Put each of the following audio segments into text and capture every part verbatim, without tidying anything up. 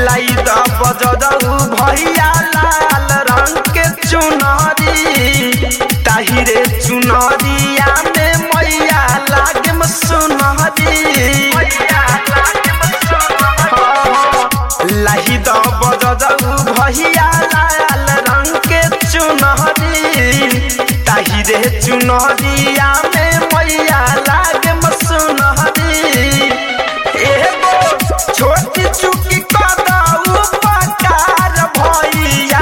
लाई द बजरऊ भैया लाल रंग के चुनरी ताहिरे चुनरिया में मैया लागे म सुनरी लाई द बजरऊ भैया लाल रंग के चुनरी ताहिरे चुनरिया में मैया लागे म सुनरी एगो छोटी चुकी कदऊ पकार भैया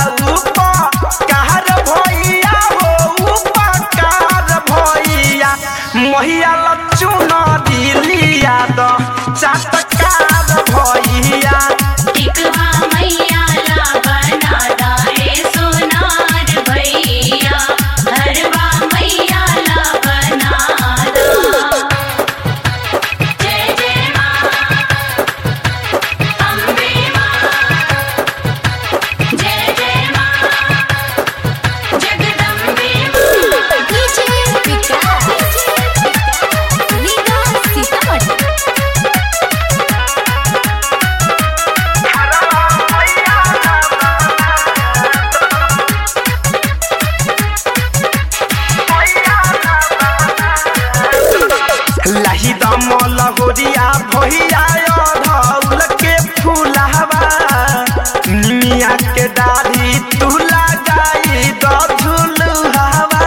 उपकार भैया हो उपकार भैया मैया लचुन दिलिया द चटकार भैया टिकवा मैया ला बना दाए सोनार भैया हरवा मैया ला बना दा जय जय माँ अम्बे माँ जय जय माँ जगदम्बे माँ डीजे विकास लीगा सीतामढ़ी लाही दमल होरिया भैया धौल के फूलहवा निमिया के डाढ़ी तू लगाई द झुलुहवा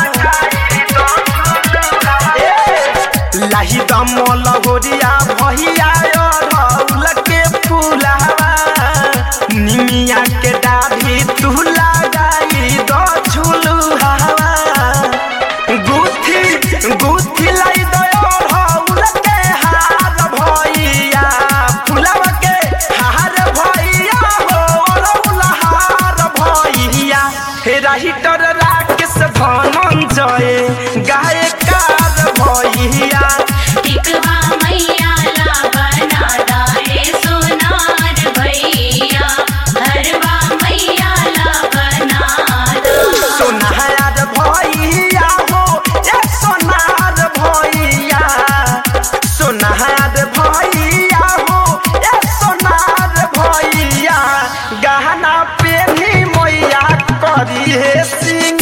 लाही दमल होरिया भैया धौल के फूलहवा निमिया के डाढ़ी तू लगाई द झुलुहवा गुथी गुथी लाई द अढ़ौल के हार भैया फुलवा के हार भैया हो अढ़ौल हार भैया हे राहिटर राकेश धनंजय गायकार भैया टिकवा मैया ला बना दाए सोनार भैया हरवा मैया ला बना दा सोनार भैया हो ए सोनार भैया सोनार भैया हो ए सोनार भैया गहना पेनी मैया करी हे सिंह